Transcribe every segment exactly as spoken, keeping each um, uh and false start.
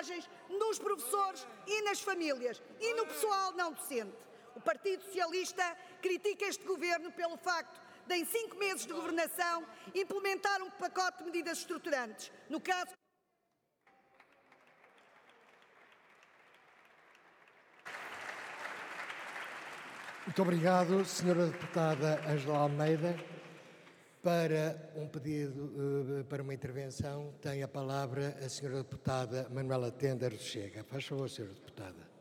mensagens nos professores e nas famílias e no pessoal não docente. O Partido Socialista critica este Governo pelo facto de, em cinco meses de governação, implementar um pacote de medidas estruturantes. No caso Muito obrigado, senhora Deputada Ângela Almeida. Para um pedido, para uma intervenção, tem a palavra a senhora Deputada Manuela Tender do Chega. Faz favor, senhora Deputada.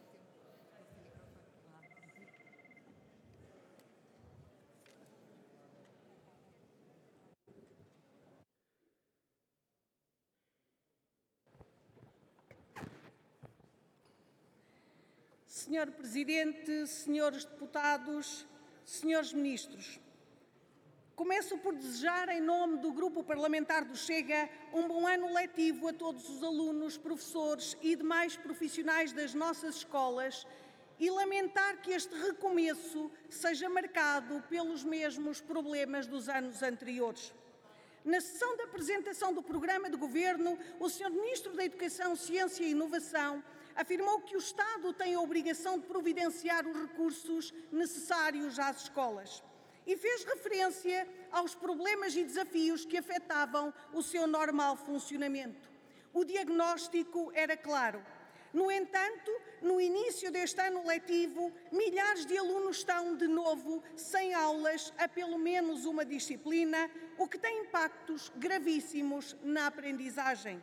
Senhor Presidente, senhores deputados, senhores ministros, começo por desejar, em nome do Grupo Parlamentar do Chega, um bom ano letivo a todos os alunos, professores e demais profissionais das nossas escolas e lamentar que este recomeço seja marcado pelos mesmos problemas dos anos anteriores. Na sessão de apresentação do programa de governo, o senhor Ministro da Educação, Ciência e Inovação afirmou que o Estado tem a obrigação de providenciar os recursos necessários às escolas e fez referência aos problemas e desafios que afetavam o seu normal funcionamento. O diagnóstico era claro. No entanto, no início deste ano letivo, milhares de alunos estão, de novo, sem aulas a pelo menos uma disciplina, o que tem impactos gravíssimos na aprendizagem.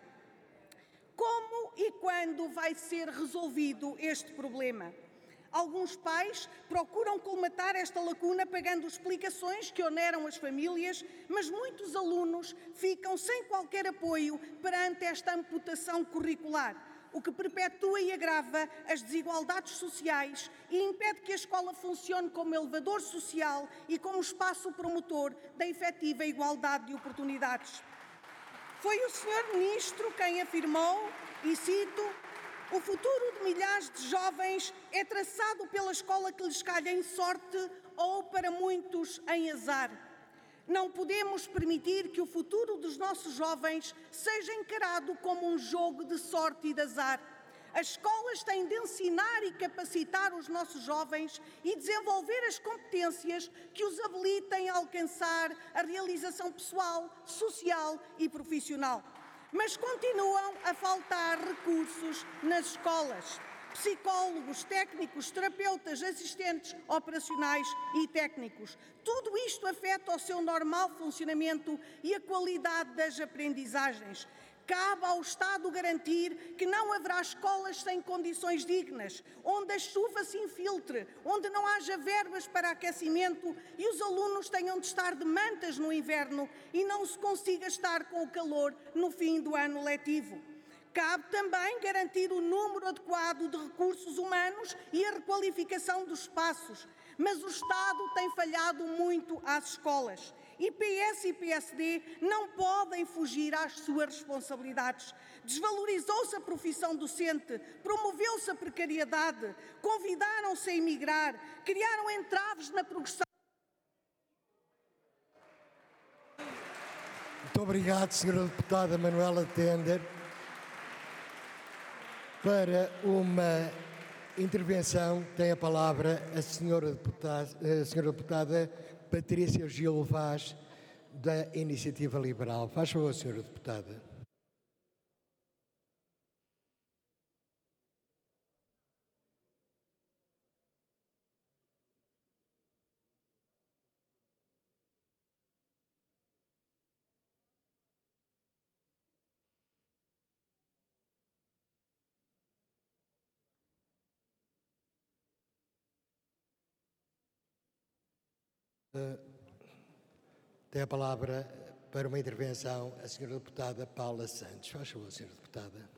Como e quando vai ser resolvido este problema? Alguns pais procuram colmatar esta lacuna pagando explicações que oneram as famílias, mas muitos alunos ficam sem qualquer apoio perante esta amputação curricular, o que perpetua e agrava as desigualdades sociais e impede que a escola funcione como elevador social e como espaço promotor da efetiva igualdade de oportunidades. Foi o senhor Ministro quem afirmou, e cito, o futuro de milhares de jovens é traçado pela escola que lhes calha em sorte ou, para muitos, em azar. Não podemos permitir que o futuro dos nossos jovens seja encarado como um jogo de sorte e de azar. As escolas têm de ensinar e capacitar os nossos jovens e desenvolver as competências que os habilitem a alcançar a realização pessoal, social e profissional. Mas continuam a faltar recursos nas escolas. Psicólogos, técnicos, terapeutas, assistentes operacionais e técnicos. Tudo isto afeta o seu normal funcionamento e a qualidade das aprendizagens. Cabe ao Estado garantir que não haverá escolas sem condições dignas, onde a chuva se infiltre, onde não haja verbas para aquecimento e os alunos tenham de estar de mantas no inverno e não se consiga estar com o calor no fim do ano letivo. Cabe também garantir o número adequado de recursos humanos e a requalificação dos espaços, mas o Estado tem falhado muito às escolas. E P S e P S D não podem fugir às suas responsabilidades. Desvalorizou-se a profissão docente, promoveu-se a precariedade, convidaram-se a emigrar, criaram entraves na progressão. Muito obrigado, senhora Deputada Manuela Tender. Para uma intervenção, tem a palavra a senhora deputada, a senhora deputada Patrícia Gil Vaz, da Iniciativa Liberal. Faz favor, senhora deputada. Tem a palavra para uma intervenção a senhora deputada Paula Santos. Faz favor, senhora deputada.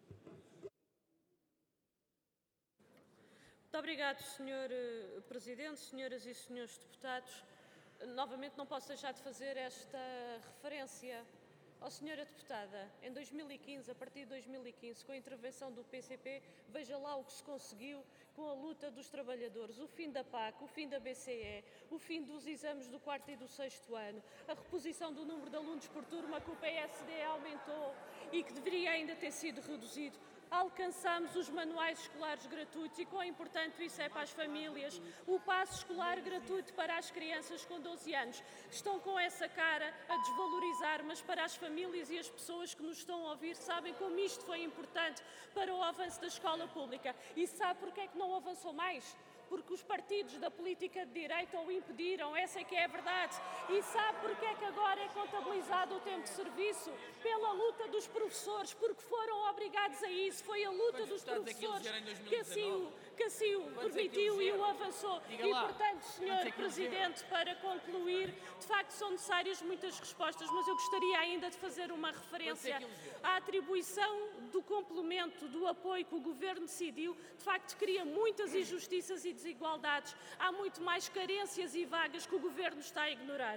Muito obrigado, senhor Presidente, senhoras e senhores deputados. Novamente não posso deixar de fazer esta referência. Ó, senhora deputada, em dois mil e quinze, a partir de dois mil e quinze, com a intervenção do P C P, veja lá o que se conseguiu com a luta dos trabalhadores, o fim da P A C, o fim da B C E, o fim dos exames do quarto e do sexto ano, a reposição do número de alunos por turma que o P S D aumentou, e que deveria ainda ter sido reduzido. Alcançamos os manuais escolares gratuitos e quão importante isso é para as famílias, o passo escolar gratuito para as crianças com doze anos. Estão com essa cara a desvalorizar, mas para as famílias e as pessoas que nos estão a ouvir sabem como isto foi importante para o avanço da escola pública. E sabe porque é que não avançou mais? Porque os partidos da política de direita o impediram, essa é que é a verdade. E sabe porque é que agora é contabilizado o tempo de serviço? Pela luta dos professores, porque foram obrigados a isso. Foi a luta dos professores que assim, que assim o permitiu e o avançou. E, portanto, senhor Presidente, para concluir, de facto são necessárias muitas respostas, mas eu gostaria ainda de fazer uma referência à atribuição do complemento do apoio que o Governo decidiu. De facto, cria muitas injustiças e desigualdades. Há muito mais carências e vagas que o Governo está a ignorar.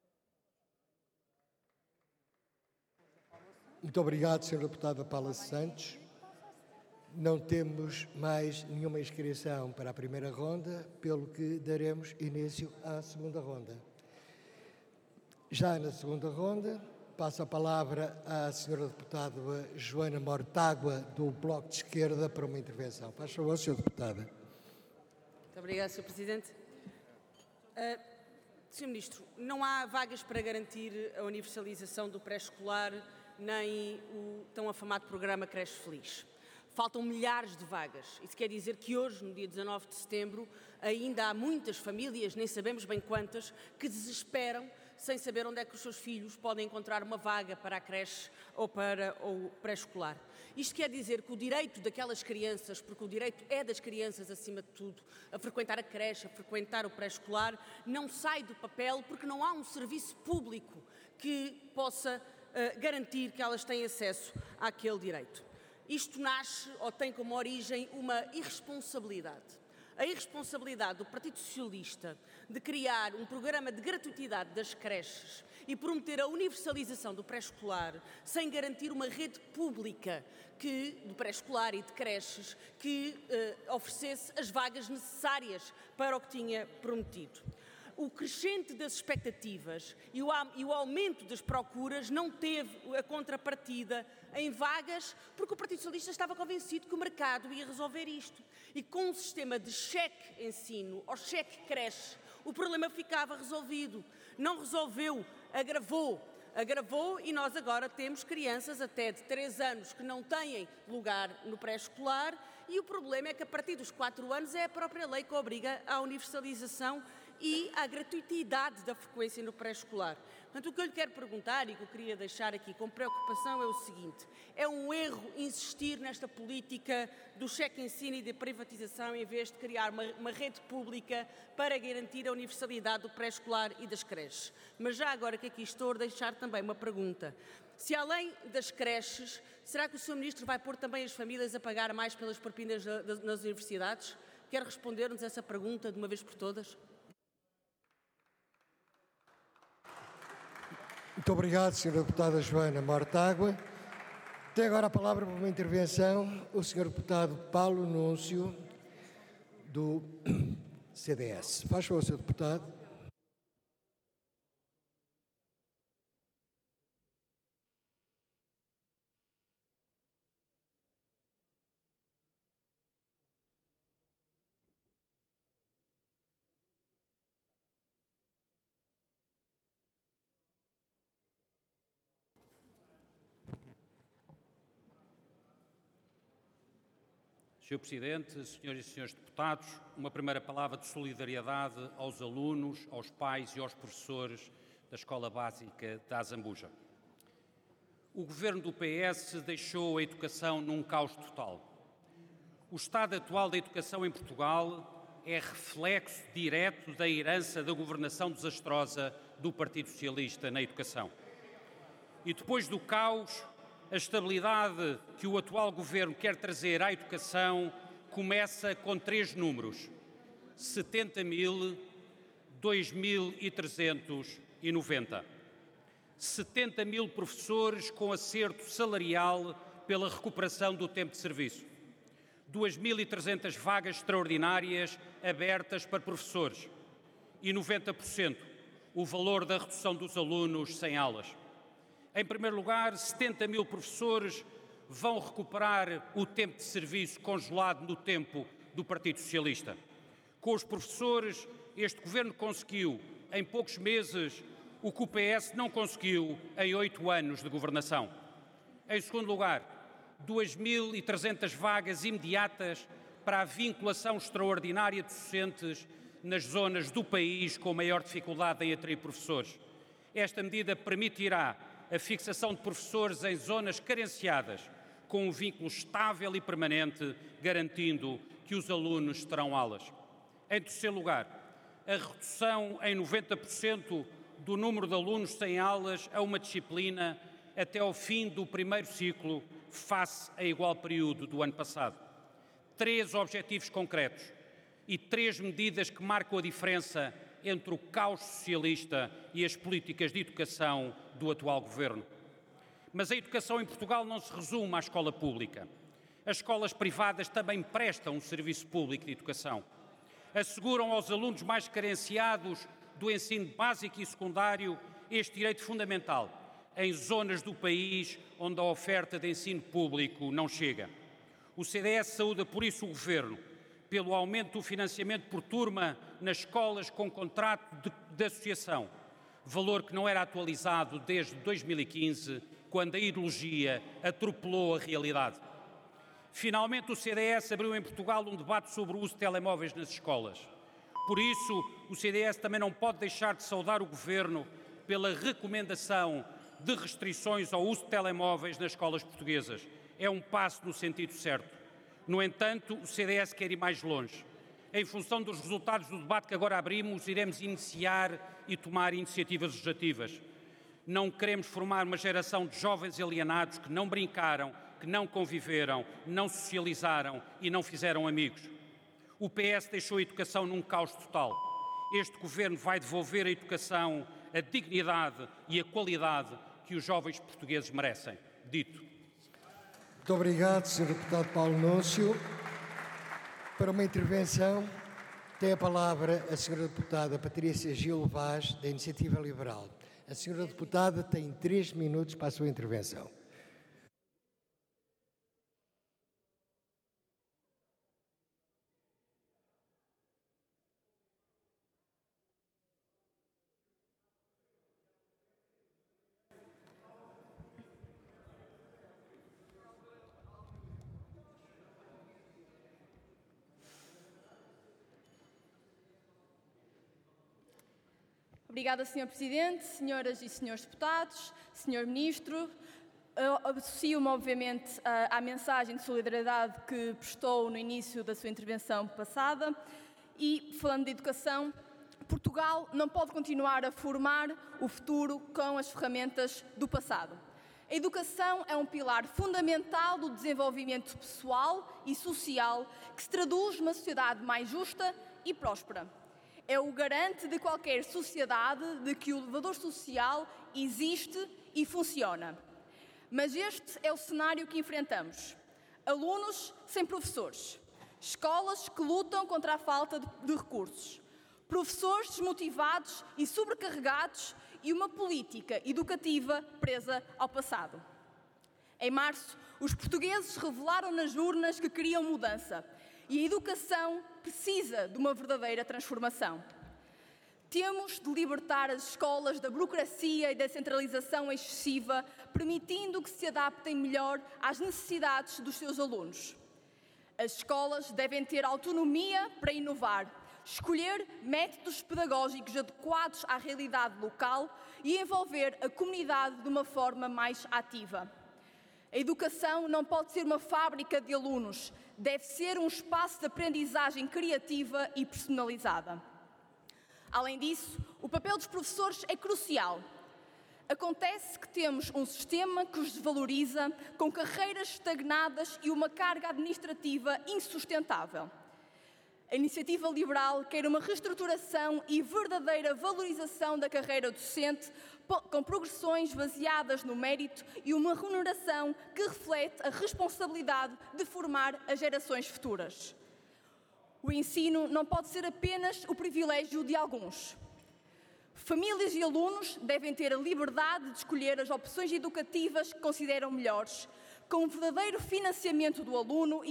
Muito obrigado, senhora Deputada Paula Santos. Não temos mais nenhuma inscrição para a primeira ronda, pelo que daremos início à segunda ronda. Já na segunda ronda, passo a palavra à senhora Deputada Joana Mortágua, do Bloco de Esquerda, para uma intervenção. Faz favor, senhora Deputada. Muito obrigada, senhor Presidente. Uh, senhor Ministro, não há vagas para garantir a universalização do pré-escolar nem o tão afamado programa Creche Feliz. Faltam milhares de vagas. Isso quer dizer que hoje, no dia dezanove de setembro, ainda há muitas famílias, nem sabemos bem quantas, que desesperam sem saber onde é que os seus filhos podem encontrar uma vaga para a creche ou para o pré-escolar. Isto quer dizer que o direito daquelas crianças, porque o direito é das crianças acima de tudo, a frequentar a creche, a frequentar o pré-escolar, não sai do papel porque não há um serviço público que possa uh, garantir que elas têm acesso àquele direito. Isto nasce ou tem como origem uma irresponsabilidade. A irresponsabilidade do Partido Socialista de criar um programa de gratuitidade das creches e prometer a universalização do pré-escolar sem garantir uma rede pública que, do pré-escolar e de creches que eh, oferecesse as vagas necessárias para o que tinha prometido. O crescente das expectativas e o, e o aumento das procuras não teve a contrapartida em vagas, porque o Partido Socialista estava convencido que o mercado ia resolver isto. E com um sistema de cheque ensino ou cheque creche, o problema ficava resolvido. Não resolveu, agravou. Agravou e nós agora temos crianças até de três anos que não têm lugar no pré-escolar e o problema é que a partir dos quatro anos é a própria lei que obriga à universalização e à gratuitidade da frequência no pré-escolar. Portanto, o que eu lhe quero perguntar e que eu queria deixar aqui com preocupação é o seguinte: é um erro insistir nesta política do cheque ensino e da privatização em vez de criar uma, uma rede pública para garantir a universalidade do pré-escolar e das creches. Mas já agora que aqui estou, deixar também uma pergunta. Se além das creches, será que o senhor Ministro vai pôr também as famílias a pagar mais pelas propinas nas universidades? Quer responder-nos essa pergunta de uma vez por todas? Muito obrigado, senhora Deputada Joana Mortágua. Tem agora a palavra para uma intervenção o senhor Deputado Paulo Núncio, do C D S. Faz favor, senhor Deputado. senhor Presidente, senhoras e senhores deputados, uma primeira palavra de solidariedade aos alunos, aos pais e aos professores da Escola Básica da Azambuja. O governo do P S deixou a educação num caos total. O estado atual da educação em Portugal é reflexo direto da herança da governação desastrosa do Partido Socialista na educação. E depois do caos, a estabilidade que o atual governo quer trazer à educação começa com três números: setenta mil, dois mil e trezentos e noventa. setenta mil professores com acerto salarial pela recuperação do tempo de serviço. duas mil e trezentas vagas extraordinárias abertas para professores. E noventa por cento o valor da redução dos alunos sem aulas. Em primeiro lugar, setenta mil professores vão recuperar o tempo de serviço congelado no tempo do Partido Socialista. Com os professores, este Governo conseguiu, em poucos meses, o que o P S não conseguiu em oito anos de governação. Em segundo lugar, duas mil e trezentas vagas imediatas para a vinculação extraordinária de docentes nas zonas do país com maior dificuldade em atrair professores. Esta medida permitirá a fixação de professores em zonas carenciadas, com um vínculo estável e permanente, garantindo que os alunos terão aulas. Em terceiro lugar, a redução em noventa por cento do número de alunos sem aulas a uma disciplina até ao fim do primeiro ciclo, face a igual período do ano passado. Três objetivos concretos e três medidas que marcam a diferença entre o caos socialista e as políticas de educação do atual Governo. Mas a educação em Portugal não se resume à escola pública. As escolas privadas também prestam um serviço público de educação. Asseguram aos alunos mais carenciados do ensino básico e secundário este direito fundamental, em zonas do país onde a oferta de ensino público não chega. O C D S saúda por isso o Governo, pelo aumento do financiamento por turma nas escolas com contrato de, de associação, valor que não era atualizado desde dois mil e quinze, quando a ideologia atropelou a realidade. Finalmente, o C D S abriu em Portugal um debate sobre o uso de telemóveis nas escolas. Por isso, o C D S também não pode deixar de saudar o Governo pela recomendação de restrições ao uso de telemóveis nas escolas portuguesas. É um passo no sentido certo. No entanto, o C D S quer ir mais longe. Em função dos resultados do debate que agora abrimos, iremos iniciar e tomar iniciativas legislativas. Não queremos formar uma geração de jovens alienados que não brincaram, que não conviveram, não socializaram e não fizeram amigos. O P S deixou a educação num caos total. Este Governo vai devolver à educação a dignidade e a qualidade que os jovens portugueses merecem. Dito. Muito obrigado, senhor Deputado Paulo Núncio. Para uma intervenção, tem a palavra a senhora Deputada Patrícia Gil Vaz, da Iniciativa Liberal. A senhora Deputada tem três minutos para a sua intervenção. Obrigada, senhor Presidente, senhoras e senhores deputados, senhor Ministro. Associo-me, obviamente, à mensagem de solidariedade que prestou no início da sua intervenção passada e, falando de educação, Portugal não pode continuar a formar o futuro com as ferramentas do passado. A educação é um pilar fundamental do desenvolvimento pessoal e social que se traduz numa sociedade mais justa e próspera. É o garante de qualquer sociedade de que o elevador social existe e funciona. Mas este é o cenário que enfrentamos. Alunos sem professores, escolas que lutam contra a falta de, de recursos, professores desmotivados e sobrecarregados e uma política educativa presa ao passado. Em março, os portugueses revelaram nas urnas que queriam mudança. E a educação precisa de uma verdadeira transformação. Temos de libertar as escolas da burocracia e da centralização excessiva, permitindo que se adaptem melhor às necessidades dos seus alunos. As escolas devem ter autonomia para inovar, escolher métodos pedagógicos adequados à realidade local e envolver a comunidade de uma forma mais ativa. A educação não pode ser uma fábrica de alunos, deve ser um espaço de aprendizagem criativa e personalizada. Além disso, o papel dos professores é crucial. Acontece que temos um sistema que os desvaloriza, com carreiras estagnadas e uma carga administrativa insustentável. A Iniciativa Liberal quer uma reestruturação e verdadeira valorização da carreira docente, com progressões baseadas no mérito e uma remuneração que reflete a responsabilidade de formar as gerações futuras. O ensino não pode ser apenas o privilégio de alguns. Famílias e alunos devem ter a liberdade de escolher as opções educativas que consideram melhores, com o verdadeiro financiamento do aluno